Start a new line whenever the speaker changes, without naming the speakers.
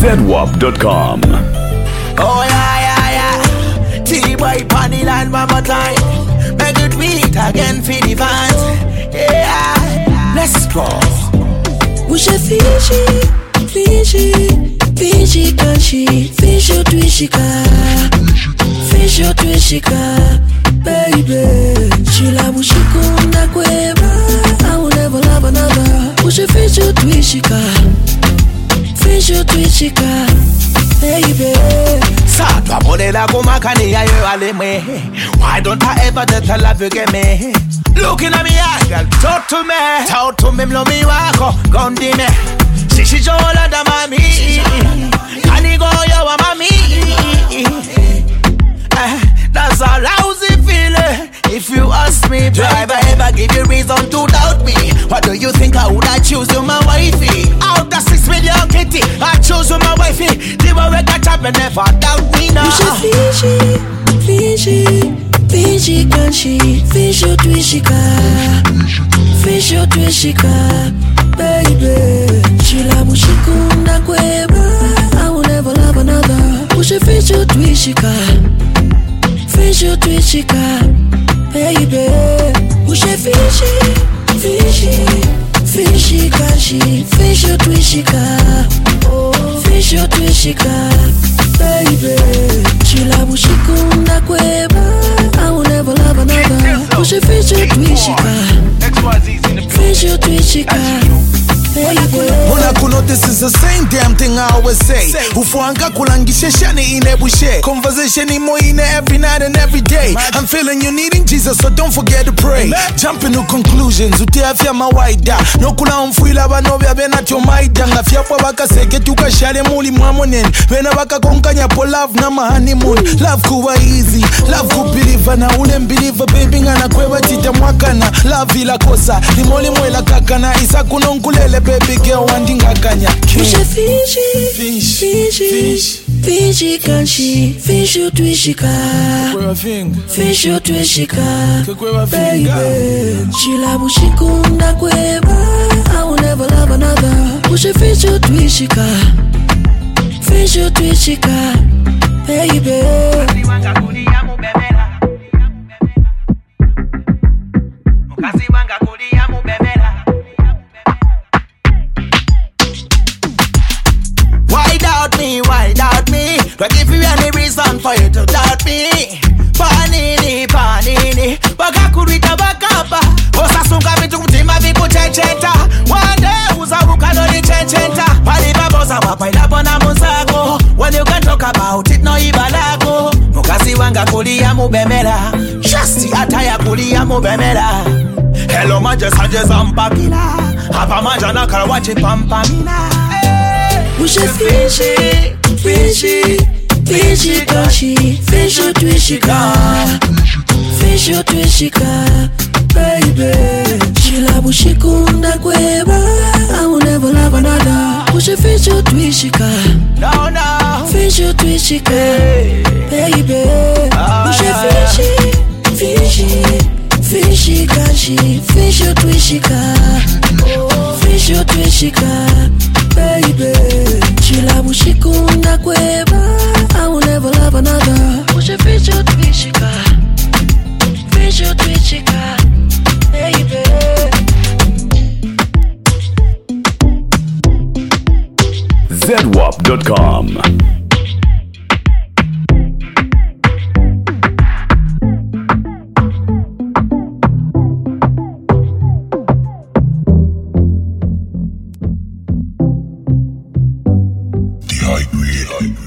ZWAP.com.
Oh yeah. T-boy panny line one more time. Make it beat again for the fans. Yeah, let's go.
Usha Fiji kanshi, Fisho twishika, baby. Shila mushikunda kweba, I will never love another. Usha Fisho twishika, baby.
Satwa monela kumakani ya yo aleme. Why don't I ever tell love you get me? Looking at me, girl, talk to me, mlomi wako, gondi me. She jola da mami, kani go yo wa mami. That's a lousy feeling. If you ask me, do I ever give you reason to doubt me? What do you think I would I choose you my wifey? Out of 6 million kitty, I choose you my wifey. The way we got up and never doubt me now.
Fiji kanshi, Fisho twishika, baby. Shila mushikunda kweba, I will never love another. Usha Fisho twishika, baby. Usha Fiji kanshi, Fisho twishika, baby. Shila mushikunda kweba, I will never love another. Usha Fisho twishika, baby.
Muna kuno, this is the same damn thing I always say. Ufuanga kulangisha shani inebushe. Conversation imo ine every night and every day. I'm feeling you needing Jesus, so don't forget to pray. Jumping to conclusions, utiafya mawaida. No kula umfuila banovya bena tiomaida. Ngafya kwa baka seke tuka shale muli mwamonen. Bena baka konkanya po love na honeymoon. Love kuwa easy, love kubelieve na ule mbelieve baby ngana kwewa tita mwakana. Love ila kosa, limoli mwela kakana. Isa kunonkulele baby girl wandinga kanya.
Usha Fiji kanshi, Fisho twishika, baby. Shila mushikunda kweba, I will never love another. Usha Fisho twishika, baby.
Why doubt me? But give you any reason for you to doubt me. Panini Bakakurita bakapa Osasunga vitu mtima viku checheta Wande uzabuka noni checheta Pali baboza wapaila bona muzako When you can talk about it no ibalako Mukasi wanga kulia mubemela Shasti ataya kulia mubemela Hello manje sanje zampapila Hapa manja nakara wachi pampamina.
Usha Fiji kanshi, Fisho twishika, baby. Shila mushikunda kweba, I will never love another. Usha Fisho twishika, baby. Usha Fiji kanshi, Fisho twishika, baby. Shila mushikunda kweba, I will never love another. Usha Fisho twishika, baby.
ZWAP.com.
The High Grade.